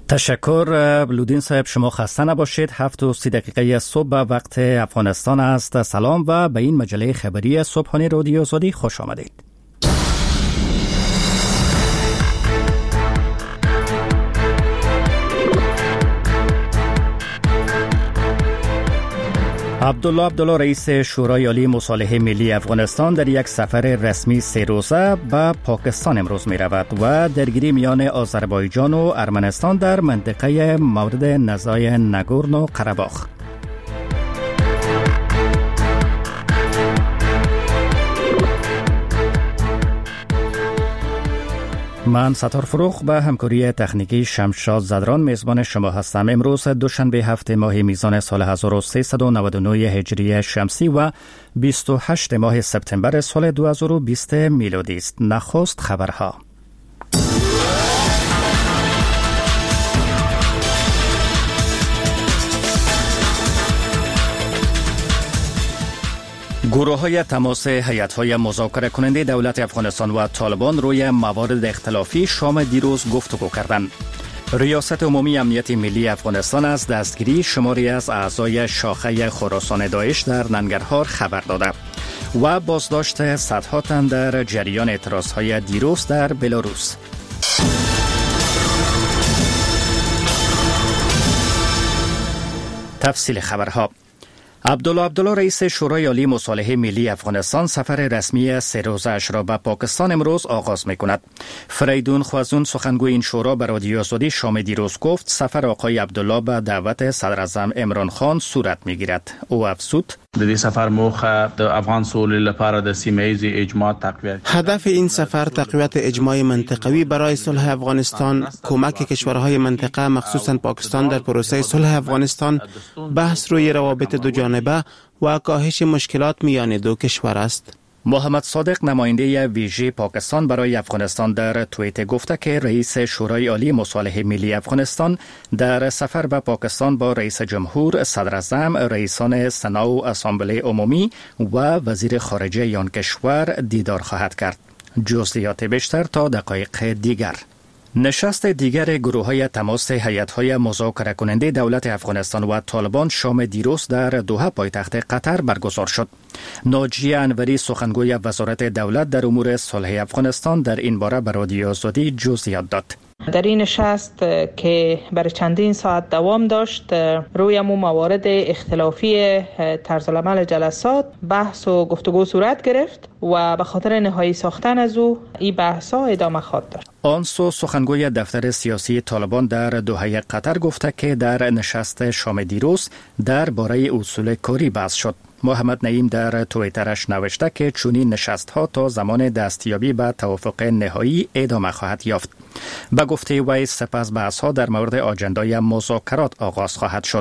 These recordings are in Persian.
تشکر بلودین صاحب، شما خسته نباشید. 7:30 صبح وقت افغانستان است. سلام و به این مجله خبری صبحانه رادیو آزادی خوش آمدید. عبدالله رئیس شورای عالی مصالحه ملی افغانستان در یک سفر رسمی 3 روزه به پاکستان امروز می رود و درگیری میان آذربایجان و ارمنستان در منطقه مورد نزاع نگورنو قره‌باخ. من ستار فروخ به همکاری تکنیکی شمشاد زدران میزبان شما هستم. امروز دوشنبه 7 ماه میزان سال 1399 هجری شمسی و 28 ماه سپتامبر سال 2020 میلادی است. نخست خبرها. گروه‌های تماس هیئت‌های مذاکره کننده دولت افغانستان و طالبان روی موارد اختلافی شام دیروز گفتگو کردند. ریاست عمومی امنیت ملی افغانستان از دستگیری شماری از اعضای شاخه خراسان داعش در ننگرهار خبر داده و بازداشت صدها تن در جریان اعتراض‌های دیروز در بلاروس. تفصیل خبرها. عبدالله رئیس شورای عالی مصالحه ملی افغانستان سفر رسمی 3 روزه‌اش را به پاکستان امروز آغاز می‌کند. فریدون خوازون سخنگوی این شورا به رادیو آزادی شام دیروز گفت سفر آقای عبدالله به دعوت صدر اعظم عمران خان صورت می‌گیرد. او افزود: د دې سفر موخه د افغان سولې لپاره د سیمه‌ایز اجماع تقویت. هدف این سفر تقویت اجماع منطقوی برای صلح افغانستان، کمک کشورهای منطقه مخصوصاً پاکستان در پروسه صلح افغانستان، بحث روی روابط دو جانبه و کاهش مشکلات میان دو کشور است. محمد صادق نماینده ویژه پاکستان برای افغانستان در توییتر گفته که رئیس شورای عالی مصالحه ملی افغانستان در سفر به پاکستان با رئیس جمهور، صدر اعظم، رئیسان سنا و اسامبله عمومی و وزیر خارجه آن کشور دیدار خواهد کرد. جزئیات بیشتر تا دقایق دیگر. نشست دیگر گروه‌های تماس هیئت‌های مذاکره کننده دولت افغانستان و طالبان شام دیروز در دوحه پایتخت قطر برگزار شد. ناجیه انوری سخنگوی وزارت دولت در امور صلح افغانستان در این باره به رادیو آزادی جزئیات داد. در این نشست که برای چندین ساعت دوام داشت، روی موارد اختلافی طرز العمل جلسات بحث و گفتگو صورت گرفت و به خاطر نهایی ساختن از او این بحث‌ها ادامه خواهد داشت. آنسو سخنگوی دفتر سیاسی طالبان در دوحه قطر گفته که در نشست شام دیروز درباره اصول کاری بحث شد. محمد نعیم در توییترش نوشته که چنین نشست‌ها تا زمان دستیابی به توافق نهایی ادامه خواهد یافت. به گفته وی سپس بحث‌ها در مورد آجندای مذاکرات آغاز خواهد شد.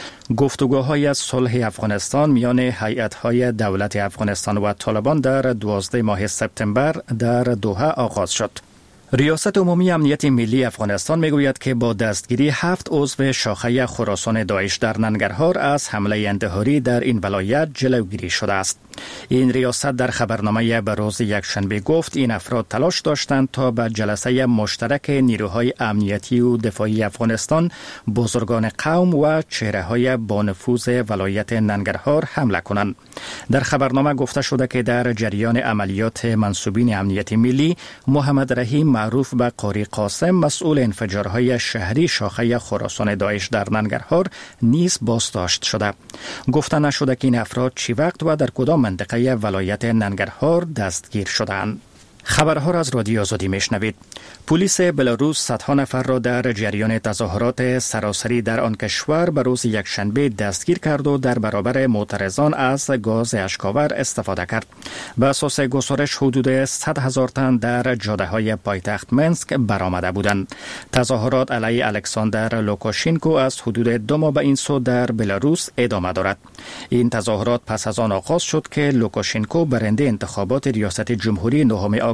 گفتگوهای صلح افغانستان میان هیئت‌های دولت افغانستان و طالبان در 12 ماه سپتامبر در دوحه آغاز شد. ریاست عمومی امنیت ملی افغانستان میگوید که با دستگیری 7 عضو شاخه خراسان داعش در ننگرهار از حمله انتحاری در این ولایت جلوگیری شده است. این ریاست در خبرنامه به روز یکشنبه گفت این افراد تلاش داشتند تا به جلسه مشترک نیروهای امنیتی و دفاعی افغانستان، بزرگان قوم و چهره‌های با نفوذ ولایت ننگرهار حمله کنند. در خبرنامه گفته شده که در جریان عملیات منسوبین امنیت ملی، محمد رحیم معروف به قاری قاسم مسئول انفجارهای شهری شاخه خراسان داعش در ننگرهار نیز بازداشت شده. گفته نشده که این افراد چی وقت و در کدام منطقه ولایت ننگرهار دستگیر شدند. خبرها را از رادیو آزادی میشنوید. پلیس بلاروس صدها نفر را در جریان تظاهرات سراسری در آن کشور به روز یکشنبه دستگیر کرد و در برابر معترضان از گاز اشک‌آور استفاده کرد. به اساس گزارش حدود 100,000 تن در جاده‌های پایتخت منسک برآمده بودند. تظاهرات علیه الکساندر لوکاشنکو از حدود 2 ماه به این سو در بلاروس ادامه دارد. این تظاهرات پس از آن آغاز شد که لوکاشنکو برنده انتخابات ریاست جمهوری 9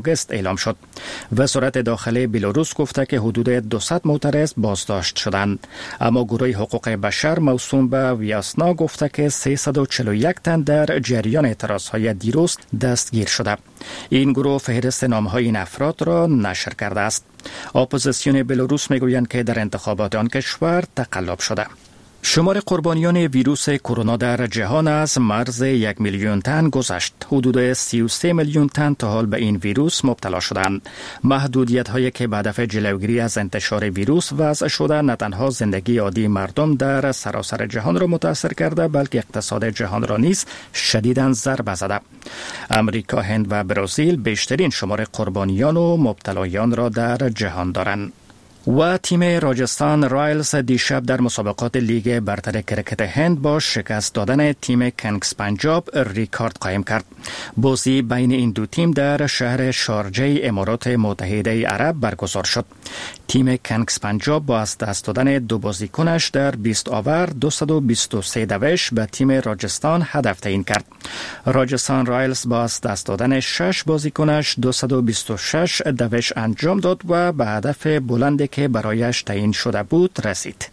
آگوست اعلام شد. وزارت داخلی بلاروس گفته که حدود 200 معترض بازداشت شدند، اما گروه حقوق بشر موسوم به ویاسنا گفته که 341 تن در جریان اعتراضهای دیروز دستگیر شده. این گروه فهرست نامهای این افراد را نشر کرده است. اپوزیسیون بلاروس میگویند که در انتخابات آن کشور تقلب شده. شمار قربانیان ویروس کرونا در جهان از مرز 1 میلیون تن گذشت. حدود 33 میلیون تن تا حال به این ویروس مبتلا شدند. محدودیت‌هایی که به هدف جلوگیری از انتشار ویروس وضع شده نه تنها زندگی عادی مردم در سراسر جهان را متاثر کرده، بلکه اقتصاد جهان را نیز شدیداً ضربه زده. امریکا، هند و برزیل بیشترین شمار قربانیان و مبتلایان را در جهان دارند. و تیم راجستان رایلز دیشب در مسابقات لیگ برتر کرکت هند با شکست دادن تیم کنگز پنجاب ریکارد قائم کرد. بازی بین این دو تیم در شهر شارجه امارات متحده عرب برگزار شد. تیم کنگز پنجاب با از دست دادن 2 بازیکنش در 20 آور 223 دوش به تیم راجستان هدف تعیین کرد. راجستان رایلز با از دست دادن 6 بازیکنش 226 دوش انجام داد و به هدف بلندی که برایش تعیین شده بود رسید.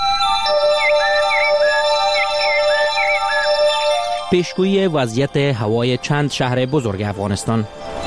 پیشگویی وضعیت هوای چند شهر بزرگ افغانستان.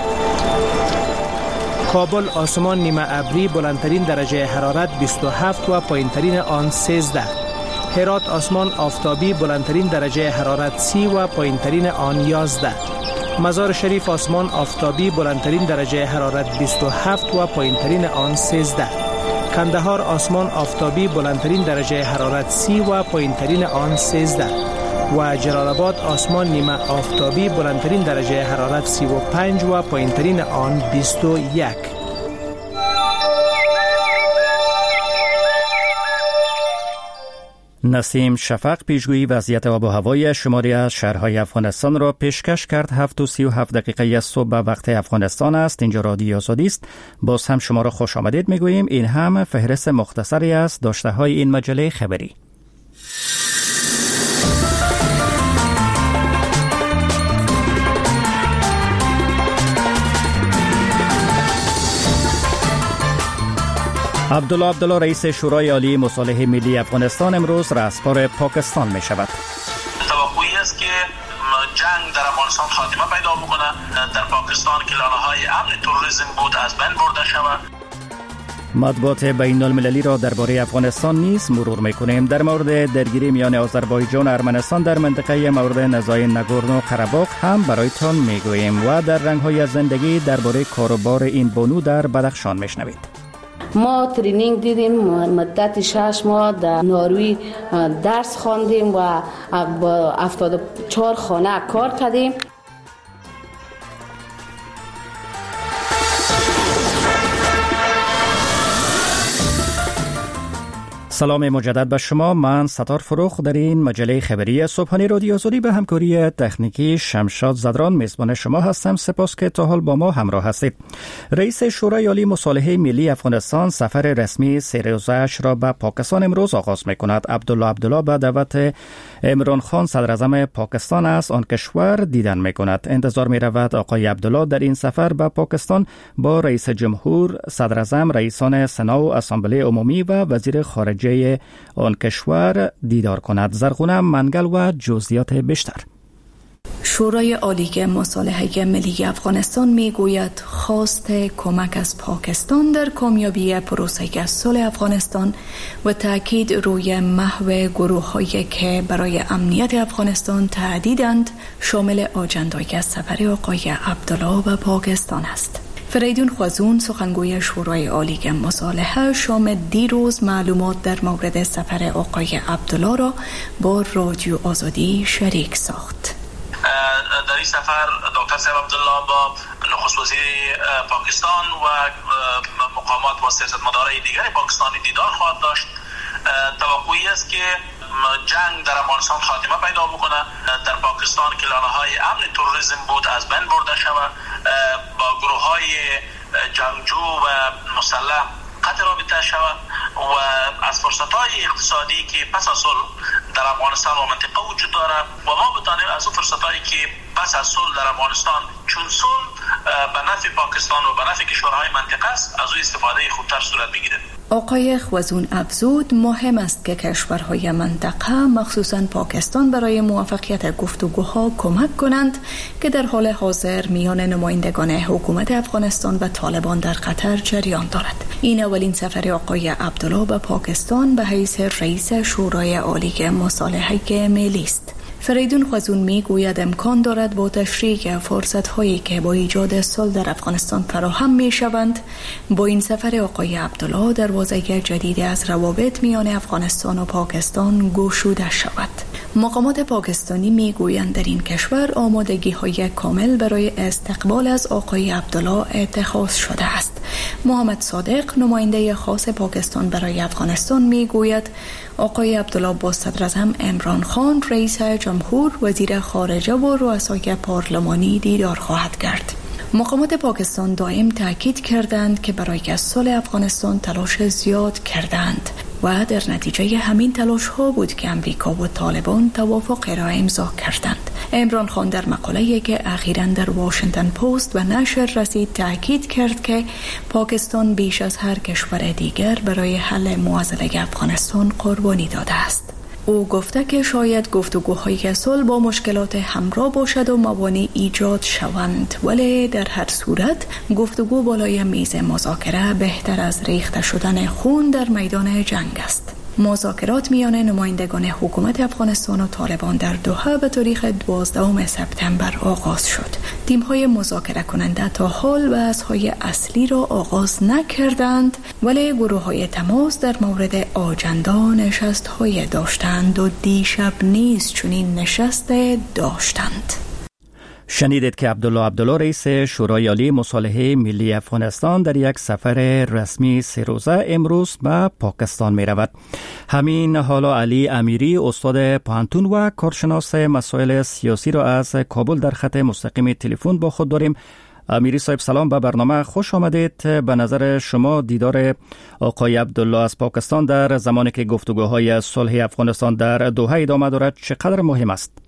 کابل آسمان نیمه ابری، بلندترین درجه حرارت 27 و پایینترین آن 13. هرات آسمان آفتابی، بلندترین درجه حرارت 30 و پایینترین آن 11. مزار شریف آسمان آفتابی، بلندترین درجه حرارت 27 و پایینترین آن 13. کندهار آسمان آفتابی، بلندترین درجه حرارت 30 و پایینترین آن 13. و جلال آباد آسمان نیمه آفتابی، بلندترین درجه حرارت 35 و پایینترین آن 21. نسیم شفق پیشگویی وضعیت آب و هوای شماری از شهرهای افغانستان را پیشکش کرد. 7:37 صبح به وقت افغانستان است. اینجا رادیو آزادی است. باز هم شما را خوش آمدید میگوییم. این هم فهرست مختصری از داشته های این مجله خبری. عبدالله رئیس شورای عالی مصالحه ملی افغانستان امروز رهسپار پاکستان می شود. توقعی است که جنگ در افغانستان خاتمه پیدا بکنه، در پاکستان که لانه‌های امن تروریسم بود از بین برده شود. مطبوعات بین المللی را درباره افغانستان نیز مرور میکنیم. در مورد درگیری میان آذربایجان و ارمنستان در منطقه مورد نزاع نگورنو قره‌باغ هم برایتان میگوییم و در رنگ‌های زندگی درباره کاروبار این بانو در بدخشان میشنوید. ما ترینینگ دیدیم، مدت 6 ماه در ناروی درس خواندیم و با 74 خانه کار کردیم. سلام مجدد به شما. من ستار فروخ در این مجله خبری صبحانه رادیو آزادی به همکاری تکنیکی شمشاد زدران میزبان شما هستم. سپاس که تا حال با ما همراه هستید. رئیس شورای عالی مصالحه ملی افغانستان سفر رسمی 3 روزه‌اش را به پاکستان امروز آغاز می‌کند. عبدالله به دعوت عمران خان صدر اعظم پاکستان از آن کشور دیدن می‌کند. انتظار می‌رود آقای عبدالله در این سفر به پاکستان با رئیس جمهور، صدر اعظم، رئیسان سنا و اسامبله عمومی و وزیر خارجه آن کشور دیدار کند. زرغونه منگل و جزئیات بیشتر. شورای عالی مصالحه ملی افغانستان میگوید خواست کمک از پاکستان در کامیابی پروسه صلح افغانستان و تاکید روی محو گروه‌هایی که برای امنیت افغانستان تهدیدند شامل آجندای سفر آقای عبدالله به پاکستان است. فریدون خوازون سخنگوی شورای عالی مصالحه شام دیروز معلومات در مورد سفر آقای عبدالله را با رادیو آزادی شریک ساخت. در این سفر دکتر صاحب عبدالله با نخست وزیر پاکستان و مقامات و سیاستمدارای دیگر پاکستانی دیدار خواهد داشت. توقعی است که جنگ در افغانستان خاتمه پیدا بکنه، در پاکستان که لانه‌های امن تروریسم بود از بین برده شود، با گروه‌های جنگجو و مسلح قطع رابطه شود و از فرصت‌های اقتصادی که پس از صلح در افغانستان و منطقه وجود دارد و ما بتانیم از اون فرصت‌هایی که پس از صلح در افغانستان چون صلح به نفع پاکستان و به نفع کشورهای منطقه است، از او استفاده خوبتر صورت بگیره. آقای خوازون افزود مهم است که کشورهای منطقه مخصوصاً پاکستان برای موفقیت گفتگوها کمک کنند که در حال حاضر میان نمایندگان حکومت افغانستان و طالبان در قطر جریان دارد. این اولین سفر آقای عبدالله به پاکستان به حیث رئیس شورای عالی مصالحه ملی است. فریدون خوازون میگوید امکان دارد با تشریح فرصت‌هایی که با ایجاد صلح در افغانستان فراهم می‌شوند با این سفر آقای عبدالله دروازه جدیدی از روابط میان افغانستان و پاکستان گشوده شود. مقامات پاکستانی میگویند در این کشور آمادگی‌های کامل برای استقبال از آقای عبدالله اتخاذ شده است. محمد صادق نماینده خاص پاکستان برای افغانستان میگوید آقای عبدالله با صدراعظم عمران خان رئیس جمهور، وزیر خارجه و رؤسای پارلمانی دیدار خواهد کرد. مقامات پاکستان دائم تاکید کردند که برای صلح افغانستان تلاش زیاد کردند و در نتیجه همین تلاش ها بود که امریکا و طالبان توافق را امضا کردند. عمران خان در مقاله‌ای که اخیراً در واشنگتن پست و نشر رسید تاکید کرد که پاکستان بیش از هر کشور دیگر برای حل معضله افغانستان قربانی داده است. او گفته که شاید گفتگوهای صلح با مشکلات همراه باشد و موانع ایجاد شوند، ولی در هر صورت گفتگو بالای میز مذاکره بهتر از ریخته شدن خون در میدان جنگ است. مذاکرات میان نمایندگان حکومت افغانستان و طالبان در دوحه به تاریخ 12 سپتامبر آغاز شد. تیم‌های مذاکره کننده تا حال بحث‌های اصلی را آغاز نکردند، ولی گروه‌های تماس در مورد آجندا نشست‌های داشتند و دیشب نیز چنین نشست داشتند. شنیدید که عبدالله رئیس شورای عالی مصالحه ملی افغانستان در یک سفر رسمی 3 روزه امروز به پاکستان می رود. همین حالا علی امیری استاد پوهنتون و کارشناس مسائل سیاسی را از کابل در خط مستقیم تلفن با خود داریم. امیری صاحب سلام، به برنامه خوش آمدید. به نظر شما دیدار آقای عبدالله از پاکستان در زمانی که گفتگوهای صلح افغانستان در دوحه ادامه دارد چقدر مهم است؟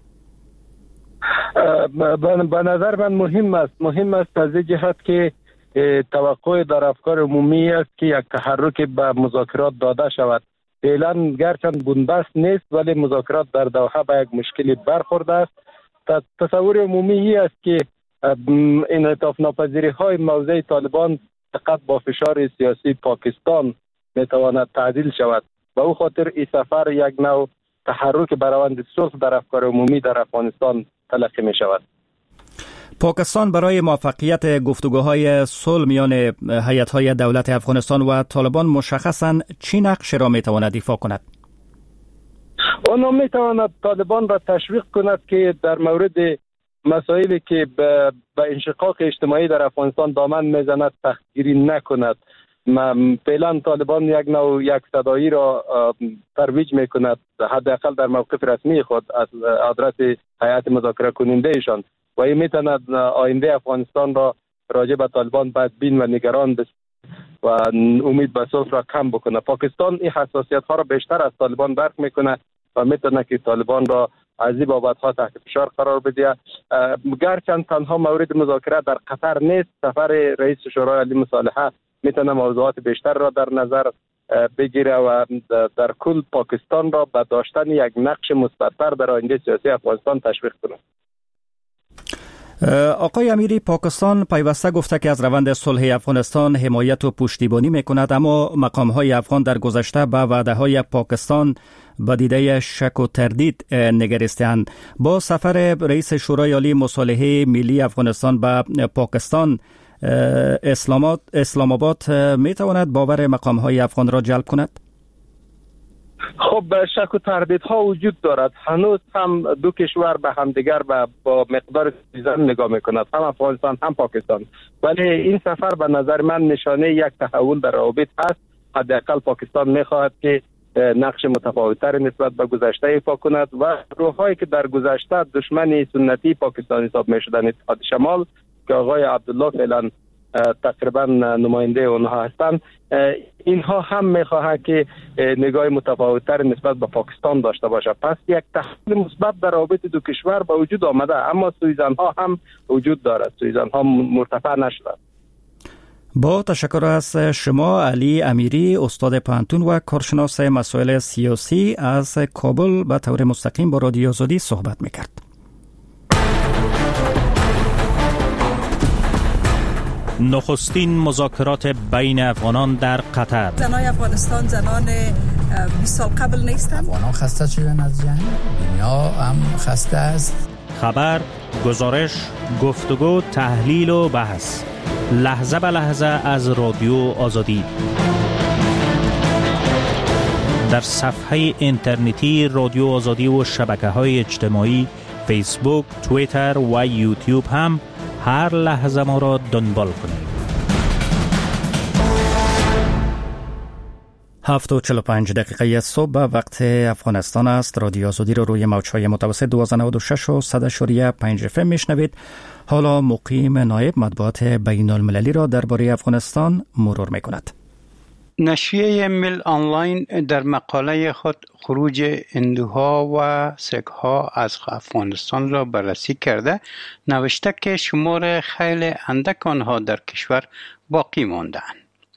به نظر من مهم است از این جهت که توقع در افکار عمومی است که یک تحرک به مذاکرات داده شود. فعلا گرچند بنبست نیست ولی مذاکرات در دوحه به یک مشکلی برخورده است. تصور عمومی است که انعطاف ناپذیری های موضع طالبان فقط با فشار سیاسی پاکستان میتواند تعدیل شود. به او خاطر این سفر یک نوع تحرک بر روند صلح در افکار عمومی در افغانستان تلقی می شود. پاکستان برای موفقیت گفتگوهای صلح میان هیئت‌های دولت افغانستان و طالبان مشخصاً چه نقش را می تواند ایفا کند؟ آن می تواند طالبان را تشویق کند که در مورد مسائلی که به انشقاق اجتماعی در افغانستان دامن میزند سختگیری نکند. فعلا طالبان یک صدایی را ترویج میکند، حداقل در موقف رسمی خود از آدرس هیئت مذاکره کننده ایشان، و این میتواند آینده افغانستان را راجع به طالبان بدبین و نگران و امید به صلح را کم بکنه. پاکستان این حساسیت ها را بیشتر از طالبان درک میکنه و میتونه که طالبان را از این بابت ها تحت فشار قرار بده. گرچند تنها مورد مذاکره در قطر نیست، سفر رئیس شورای عالی مصالحه میتونه موضوعات بیشتر را در نظر بگیره و در کل پاکستان را به داشتن یک نقش مثبت‌تر در آینده سیاسی افغانستان تشویق کنه. آقای امیری، پاکستان پیوسته گفته که از روند صلح افغانستان حمایت و پشتیبانی میکند، اما مقام‌های افغان در گذشته به وعده‌های پاکستان با دیده شک و تردید نگریستند. با سفر رئیس شورای عالی مصالحه ملی افغانستان به پاکستان، اسلام آباد میتواند باور مقام‌های افغان را جلب کند؟ خب شک و تردیدها وجود دارد. هنوز هم دو کشور به همدیگر با مقدار زیادی نگاه میکند، هم افغانستان هم پاکستان. ولی این سفر به نظر من نشانه یک تحول در روابط است. حداقل پاکستان میخواهد که نقش متفاوت‌تر نسبت به گذشته ایفا کند و گروه‌هایی که در گذشته دشمن سنتی پاکستان حساب می‌شدند، اتحاد شمال که آقای عبدالله فعلا تقریبا نماینده اونها هستند. اینها هم میخواهند که نگاه متفاوت‌تر نسبت به پاکستان داشته باشه. پس یک تحول مثبت در روابط دو کشور به وجود آمده، اما سوءظن‌ها هم وجود دارد، سوءظن‌ها مرتفع نشده. با تشکر از شما علی امیری، استاد پانتون و کارشناس مسائل سیاسی از کابل به طور مستقیم با رادیو آزادی صحبت میکرد. نخستین مذاکرات بین افغانان در قطر. زنای افغانستان زنان 20 سال قبل نیستند. افغانان خسته شدن از جنگ، دنیا هم خسته است. خبر، گزارش، گفتگو، تحلیل و بحث، لحظه به لحظه از رادیو آزادی. در صفحه اینترنتی رادیو آزادی و شبکه‌های اجتماعی فیسبوک، توییتر و یوتیوب هم هر لحظه ما را دنبال کنید. 7:45 صبح وقت افغانستان است. رادیو آزادی رو روی موج‌های متوسط 1296 و 100.5 FM میشنوید. حالا مقیم نایب مطبوعات بین المللی را درباره افغانستان مرور میکند. نشریه میل آنلاین در مقاله خود خروج هندوها و سیک‌ها از افغانستان را بررسی کرده نوشته که شمار خیلی اندک آنها در کشور باقی مانده‌اند.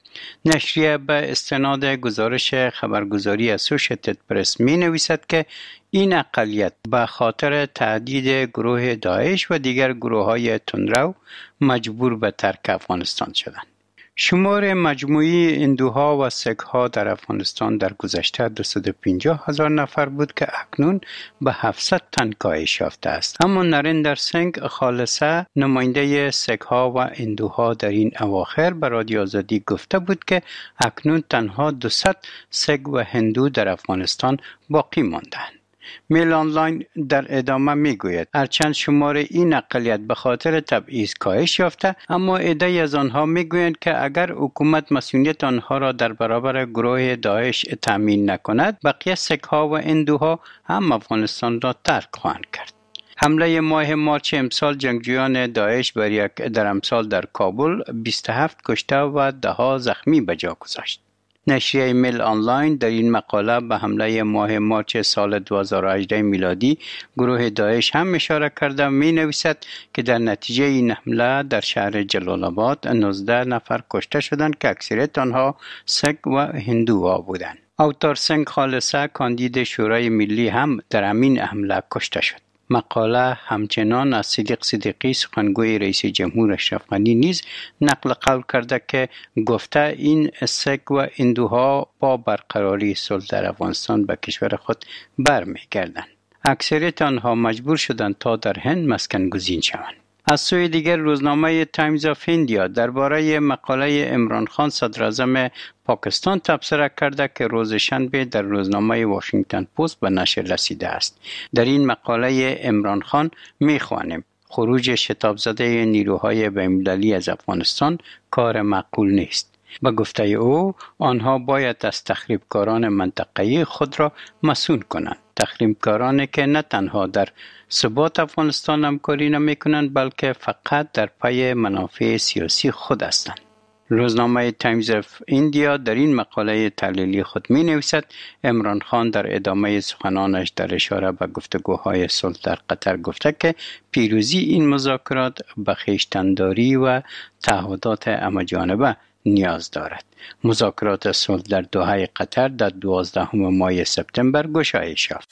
نشریه به استناد گزارش خبرگزاری اسوشیتد پرس می نویسد که این اقلیت به خاطر تهدید گروه داعش و دیگر گروه‌های تندرو مجبور به ترک افغانستان شدند. شمار مجموعی هندوها و سیک‌ها در افغانستان در گذشته 250,000 نفر بود که اکنون به 700 تن کاهش یافته است. اما نریندر سینگ خالصه نماینده سیک‌ها و هندوها در این اواخر به رادیو آزادی گفته بود که اکنون تنها 200 سیک و هندو در افغانستان باقی ماندند. میل آنلاین در ادامه میگوید هرچند شمار این اقلیت به خاطر تبعیض کاهش یافته، اما عده‌ای از آنها میگویند که اگر حکومت مسئولیت آنها را در برابر گروه داعش تامین نکند، بقیه سیک‌ها و هندوها هم افغانستان را ترک خواهند کرد. حمله ماه مارچ امسال جنگجویان داعش بر یک درمسال در کابل 27 کشته و 10 زخمی به جا گذاشت. نشریه میل آنلاین در این مقاله به حمله ماه مارچ سال 2018 میلادی گروه داعش هم اشاره کرده می نویسد که در نتیجه این حمله در شهر جلال آباد 19 نفر کشته شدند که اکثریت آنها سیک و هندوها بودند. اوتار سنگ خالصه کاندید شورای ملی هم در همین حمله کشته شد. مقاله همچنان از صدیق صدیقی سخنگوی رئیس جمهور اشرف غنی نیز نقل قول کرده که گفته این سیک و هندوها با برقراری صلح در افغانستان به کشور خود برمیگردند. اکثریت آنها مجبور شدند تا در هند مسکن گزین شوند. از سوی دیگر روزنامه تایمز آف ایندیا درباره مقاله عمران خان صدراعظم پاکستان تبصره کرده که روز شنبه در روزنامه واشنگتن پست به نشر رسیده است. در این مقاله عمران خان می‌خوانیم خروج شتاب زده نیروهای بین‌المللی از افغانستان کار معقول نیست. به گفته او آنها باید از تخریبکاران منطقه‌ای خود را مسئول کنند. تخریبکارانی که نه تنها در ثبات افغانستان همکاری نمی‌کنند بلکه فقط در پی منافع سیاسی خود هستند. روزنامه تایمز آف ایندیا در این مقاله تحلیلی خود می‌نویسد عمران خان در ادامه سخنانش در اشاره به گفتگوهای صلح در قطر گفته که پیروزی این مذاکرات به خویشتن‌داری و تعهدات همه‌جانبه نیاز دارد. مذاکرات صلح در دوحه قطر در 12 ماه سپتامبر گشایش یافت.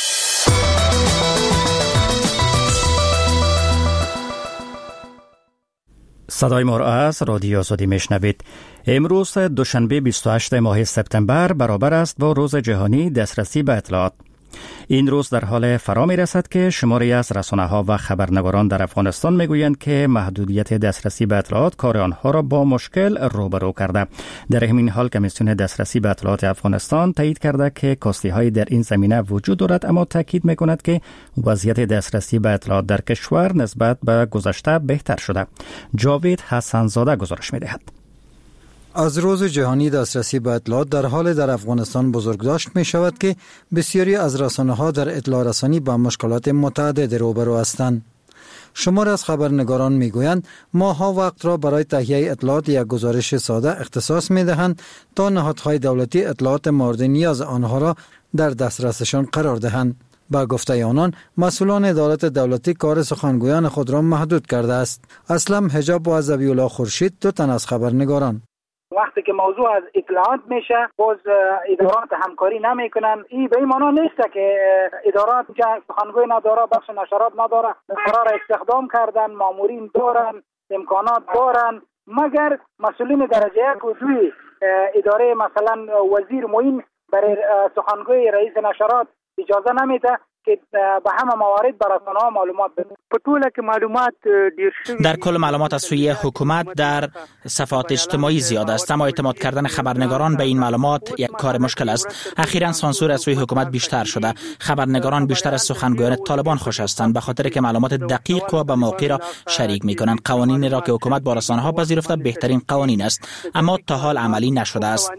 صدای ما را از رادیو آزادی میشنوید. امروز دوشنبه 28 ماه سپتامبر برابر است با روز جهانی دسترسی به اطلاعات. این روز در حال فرا می رسد که شماری از رسانه‌ها و خبرنگاران در افغانستان میگویند که محدودیت دسترسی به اطلاعات کار آنها را با مشکل روبرو کرده. در همین حال کمیسیون دسترسی به اطلاعات افغانستان تایید کرده که کاستی‌هایی در این زمینه وجود دارد، اما تاکید می‌کند که وضعیت دسترسی به اطلاعات در کشور نسبت به گذشته بهتر شده. جاوید حسن‌زاده گزارش می‌دهد. از روز جهانی دسترسی به اطلاعات در حال در افغانستان بزرگداشت می شود که بسیاری از رسانه‌ها در اطلاع رسانی با مشکلات متعدد روبرو هستند. شمار از خبرنگاران میگویند ماها وقت را برای تهیه اطلاعات یک گزارش ساده اختصاص میدهند تا نهادهای دولتی اطلاعات مورد نیاز آنها را در دسترسشان قرار دهند. با گفته آنان مسئولان ادارات دولتی کار سخنگویان خود را محدود کرده است. اسلم حجاب و ذبیح الله خورشید دو تن از خبرنگاران. وقتی که موضوع از اطلاعات میشه باز ادارات همکاری نمیکنن. این به این معنی نیست که ادارات که سخنگوی نداره، بخش نشرات نداره، قرار استخدام کردن، مامورین دارن، امکانات دارن، مگر مسئولین درجه یک و دوی اداره مثلا وزیر معین برای سخنگوی رئیس نشرات اجازه نمیده که به همه موارد بر رسانه‌ها معلومات بده. په ټوله کې معلومات ډیر شوي. در کل معلومات از سوی حکومت در صفحات اجتماعی زیاد است، اما اعتماد کردن خبرنگاران به این معلومات یک کار مشکل است. اخیراً سانسور از سوی حکومت بیشتر شده. خبرنگاران بیشتر از سخنگویان طالبان خوش هستند، به خاطر که معلومات دقیق و به موقع را شریک می‌کنند. قوانین را که حکومت با رسانه‌ها پذیرفته بهترین قوانین است، اما تا حال عملی نشده است.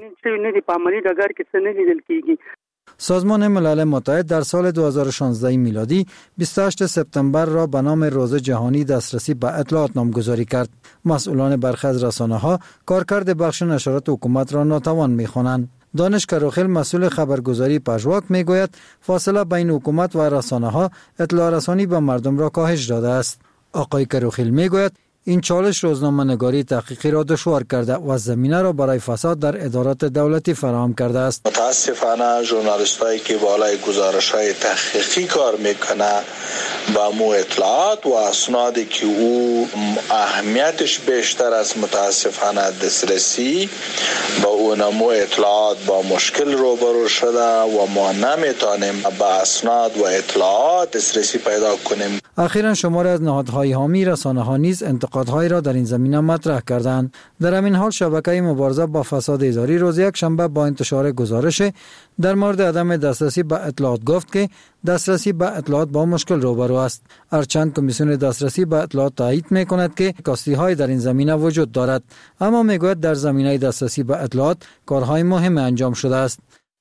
سازمان ملل متحد در سال 2016 میلادی 28 سپتامبر را به نام روز جهانی دسترسی به اطلاعات نامگذاری کرد. مسئولان برخی از رسانه‌ها کارکرد بخش نشرات حکومت را ناتوان می‌خوانند. دانش کروخیل مسئول خبرگزاری پژواک میگوید فاصله بین حکومت و رسانه‌ها اطلاع رسانی به مردم را کاهش داده است. آقای کروخیل میگوید این چالش روزنامه‌نگاری تحقیقی را دشوار کرده و زمینه را برای فساد در ادارات دولتی فراهم کرده است. متاسفانه ژورنالیستایی که بالای گزارش‌های تحقیقی کار میکنه با مو اطلاعات و اسنادی که او اهمیتش بیشتر از متاسفانه دسترسی با اونمو اطلاعات با مشکل روبرو شده و ما نمیتونیم با اسناد و اطلاعات دسترسی پیدا کنیم. اخیراً شماری از نهادهای حامی رسانه‌ها نیز انتقادهایی را در این زمینه مطرح کردند. در همین حال شبکه مبارزه با فساد اداری روز یکشنبه با انتشار گزارش در مورد عدم دسترسی به اطلاعات گفت که دسترسی به اطلاعات با مشکل روبرو است. هرچند کمیسیون دسترسی به اطلاعات تایید می‌کند که کاستی‌های در این زمینه وجود دارد، اما میگوید در زمینه دسترسی به اطلاعات کارهای مهم انجام شده است.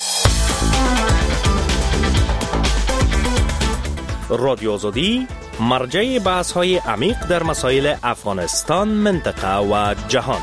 رادیو آزادی مرجع بحث‌های عمیق در مسائل افغانستان، منطقه و جهان.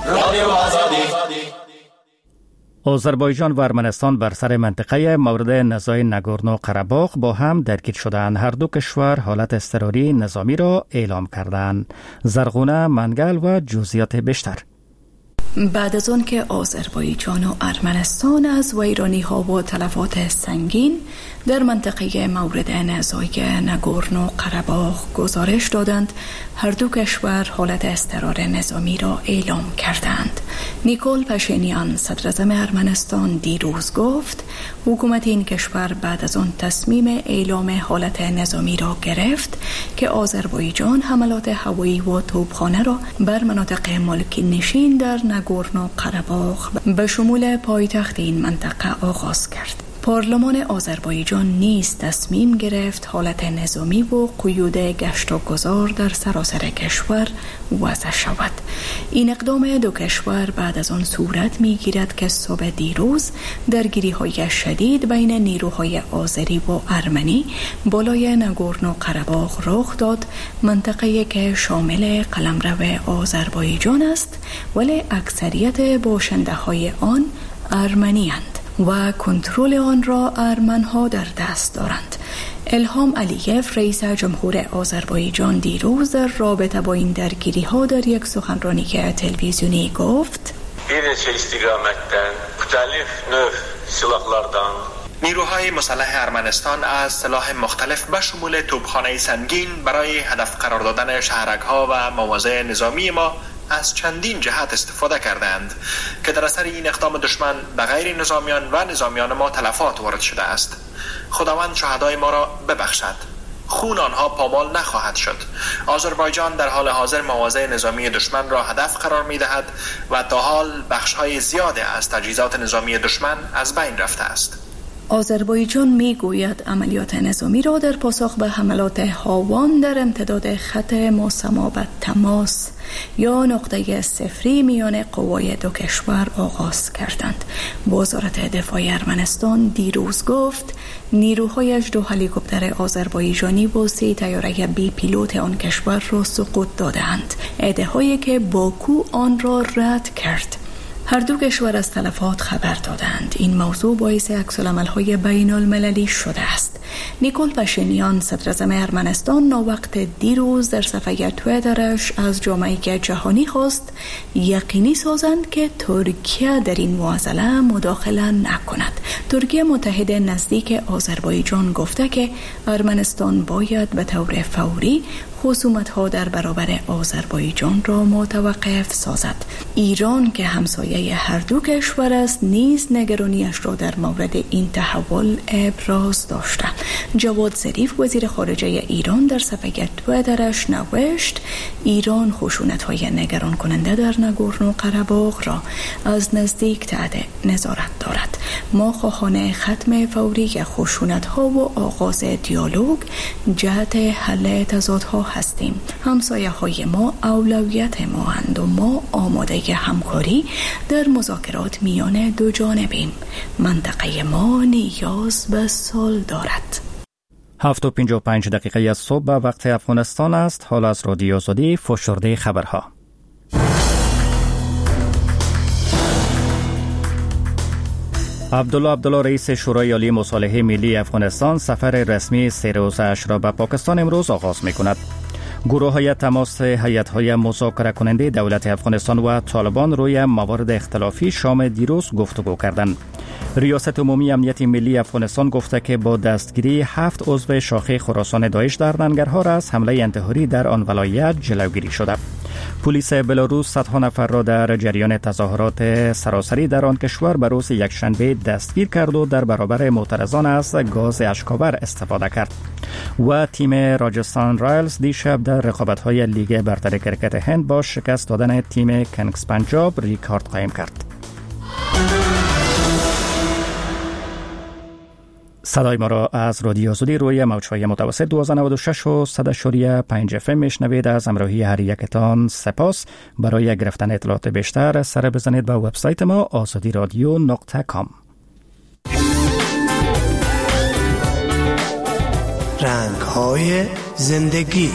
آذربایجان و ارمنستان بر سر منطقه مورد نزاع ناگورنو قره‌باغ با هم درگیر شدند. هر دو کشور حالت اضطراری نظامی را اعلام کردند. زرغونه منگل و جزئیات بیشتر. بعد از آن که آذربایجان و ارمنستان از ویرانی‌ها و تلفات سنگین در منطقه مورد نزاع ناگورنو قره‌باغ گزارش دادند، هر دو کشور حالت اضطرار نظامی را اعلام کردند. نیکول پاشینیان صدراعظم ارمنستان دیروز گفت حکومت این کشور بعد از آن تصمیم اعلام حالت نظامی را گرفت که آذربایجان حملات هوایی و توپخانه را بر مناطق ملکی نشین در ناگورنو قره‌باغ به شمول پایتخت این منطقه آغاز کرد. پارلمان آذربایجان نیز تصمیم گرفت حالت نظامی و قیود گشت و گذار در سراسر کشور وضع شود. این اقدام دو کشور بعد از آن صورت می‌گیرد که صبح دیروز درگیری‌های شدید بین نیروهای آذری و ارمنی بالای ناگورنو قره‌باغ رخ داد، منطقه‌ای که شامل قلمرو آذربایجان است ولی اکثریت باشنده‌های آن ارمنی‌اند و کنترل آن را ارمن‌ها در دست دارند. الهام علیف رئیس جمهور آذربایجان دیروز در رابطه با این درگیری‌ها در یک سخنرانی تلویزیونی گفت: نیروهای مسلح ارمنستان از سلاح مختلف به شمول توپخانه سنگین برای هدف قرار دادن شهرک‌ها و مواضع نظامی ما از چندین جهت استفاده کردند که در اثر این اقدام دشمن به غیر نظامیان و نظامیان ما تلفات وارد شده است. خداوند شهدای ما را ببخشد. خون آنها پامال نخواهد شد. آذربایجان در حال حاضر مواضع نظامی دشمن را هدف قرار می دهد و تا حال بخش‌های زیادی از تجهیزات نظامی دشمن از بین رفته است. آذربایجان میگوید عملیات نظامی را در پاسخ به حملات هاوان در امتداد خط مسما به تماس یا نقطه صفری میان قوای دو کشور آغاز کردند. وزارت دفاع ارمنستان دیروز گفت نیروهایش 2 هلیکوپتر آذربایجانی و 3 طیاره بی پیلوت آن کشور را سقوط دادند. ادعاهایی که باکو آن را رد کرد. هر دو کشور از تلفات خبر دادند. این موضوع باعث عکس‌العمل‌های بین المللی شده است. نیکول پاشینیان صدراعظم ارمنستان ناوقت دیروز در صفحه توییترش از جامعه جهانی خواست یقینی سازند که ترکیه در این معضله مداخله نکند. ترکیه متحد نزدیک آذربایجان گفته که ارمنستان باید به طور فوری خصومت‌ها در برابر آذربایجان را متوقف سازد. ایران که همسایه هر دو کشور است نیز نگرانیش را در مورد این تحول ابراز داشته. جواد ظریف وزیر خارجه ایران در صفحه توییترش نوشت ایران خشونت‌های نگران کننده در ناگورنو قره‌باغ را از نزدیک تحت نظارت دارد. ما خواهان ختم فوری خشونت‌ها و آغاز دیالوگ جهت حل تضادها هستیم. همسایه های ما اولویت ما هستند و ما آماده همکاری در مذاکرات میان دو جانبیم. منطقه ما نیاز به صلح دارد. 7:55 دقیقه از صبح به وقت افغانستان است. حال از رادیو آزادی فشرده خبرها. عبدالله رئیس شورای عالی مصالحه ملی افغانستان سفر رسمی 3 روزه‌اش را به پاکستان امروز آغاز می‌کند. گروه‌های تماس هیئت‌های مذاکره کننده دولت افغانستان و طالبان روی موارد اختلافی شام دیروز گفتگو کردند. ریاست عمومی امنیت ملی افغانستان گفته که با دستگیری 7 عضو شاخه خراسان داعش در ننگرهار از حمله انتحاری در آن ولایت جلوگیری شده. پلیس بلاروس صدها نفر را در جریان تظاهرات سراسری در آن کشور به روز یکشنبه دستگیر کرد و در برابر معترضان از گاز اشک‌آور استفاده کرد. و تیم راجستان رایلز دیشب در رقابت‌های لیگ برتر کرکت هند با شکست دادن تیم کنگز پنجاب ریکارد قائم کرد. صدای ما را از رادیو آزادی روی موج‌های متوسط 1296 و 100.5 FM میشنوید. از همراهی هر یکتان سپاس. برای گرفتن اطلاعات بیشتر سر بزنید به وبسایت ما azadiradio.com. رنگ‌های زندگی.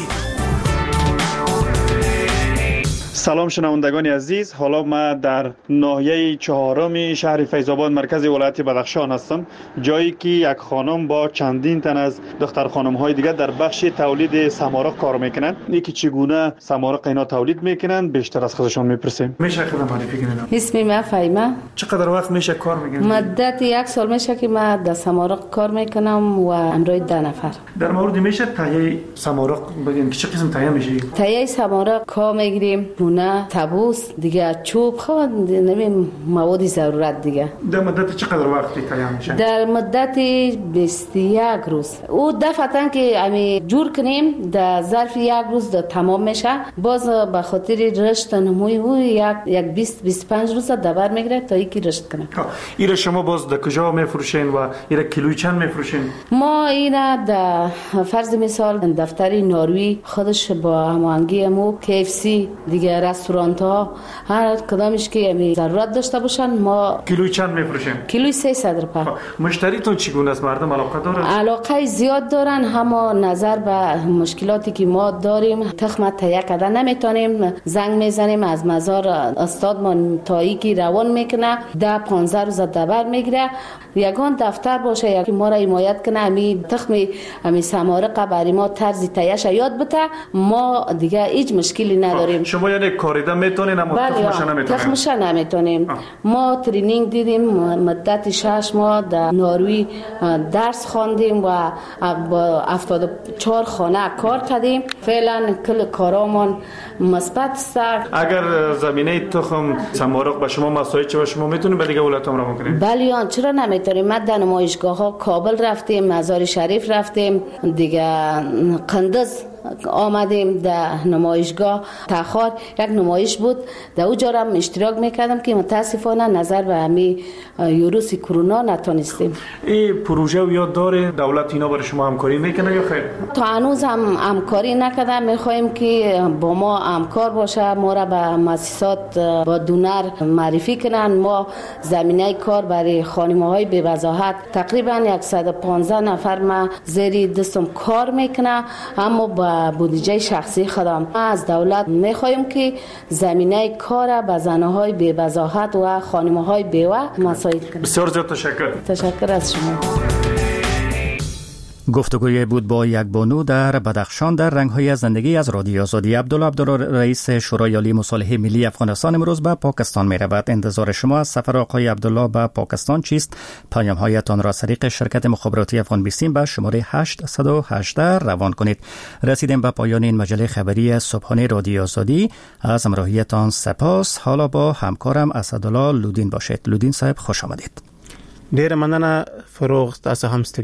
سلام شنوندگان عزیز، حالا ما در ناحیه 4 شهر فیض‌آباد مرکز ولایت بدخشان هستم، جایی که یک خانم با چندین تن از دختر خانم‌های دیگر در بخش تولید سمارق کار میکنند. یکی چگونه سمارق اینا تولید میکنند بیشتر از خودشون میپرسیم. میشه خودم معرفی کنین؟ اسم من فایمه. چقدر وقت میشه کار میکنید؟ مدت 1 سال میشه که من در سمارق کار میکنم و همراه 10 نفر. در مورد میشه تهیه سمارق بگین که چه قسم تهیه میشه؟ تهیه سمارق کا میگیریم، نه تبوس دیگه، چوب خود نمی مواد ضرورت دیگه. در مدت چقدر وقتی تهیه میشه؟ در مدت 21 روز. او دفعتاً که امی جور کنیم در ظرف 1 روز تمام میشه. باز به خاطر رشد نموی او یک 20-25 روز دبر میگیره تا اینکه رشد کنه. ایره شما باز در کجا میفروشین و ایره کیلوی چند میفروشین؟ ما اینا در فرض مثال دفتر ناروی خودش با هماهنگی مو KFC دیگه رستوران ها هر کدامش که ضرورت داشته باشن ما کیلوی چند میفروشین؟ کیلوی 300 روپیه. مشتریتون چگونه است؟ مردم علاقه دارن؟ علاقه زیاد دارن، اما نظر به مشکلاتی که ما داریم تخم تهیه کردن نمیتونیم. زنگ میزنیم از مزار استاد ما تایی که روان میکنه 10-15 روز دبر میگیره. یگان دفتر باشه که ما را حمایت کنه، امی تخم امی سمارق برای ما طرز تهیهش یاد بده، ما دیگه هیچ مشکلی نداریم. شما یعنی کاریدن میتونین اما تخمش نمیتونین؟ تخمش نمیتونیم. ما ترینینگ دیدیم مدت 6 ماه در ناروی درس خواندیم و با 74 خانه کار کردیم. فعلا کل کارامون مثبت است. اگر زمینه تخم سمارق به شما مساعد چه شما میتونید به دیگه ولایت‌ها رو بکنید؟ بله چرا نمیتونیم. ما در نمایشگاه ها کابل رفتیم، مزار شریف رفتیم، دیگه قندز آمدیم در نمایشگاه تخار، یک نمایش بود، در اونجا هم اشتراک میکردم که متاسفانه نظر به همین ویروس کرونا نتونستیم. این پروژه و یاد داره دولت اینا برای شما همکاری میکنه یا خیر؟ تا هنوز هم همکاری نکرده. میخوایم که با ما همکار باشه، ما را به مؤسسات با دونر معرفی کنن. ما زمینه کار برای خانم‌های بی وضاحت تقریبا 115 نفر ما زیر دستم کار میکنه، اما با بودجه شخصی خودم. از دولت میخوایم که زمینه کار به زنهای بی وضاحت و خانم‌های بیوه مساعد کنه. بسیار زیاد تشکر از شما. گفتگوی بود با یک بانو در بدخشان در رنگ‌های زندگی از رادیو آزادی. عبدالله رئیس شورای عالی مصالحه ملی افغانستان امروز به پاکستان می رود. انتظار شما از سفر آقای عبدالله به پاکستان چیست؟ پیام‌هایتان را از طریق شرکت مخابراتی افغان بیسیم به شماره 818 روان کنید. رسیدیم به پایان این مجله خبری صبحانه رادیو آزادی. از همراهیتان سپاس. حالا با همکارم اسدالله لودین باشید. لودین صاحب خوش آمدید. ډیر مننه فروغ، تاسو هم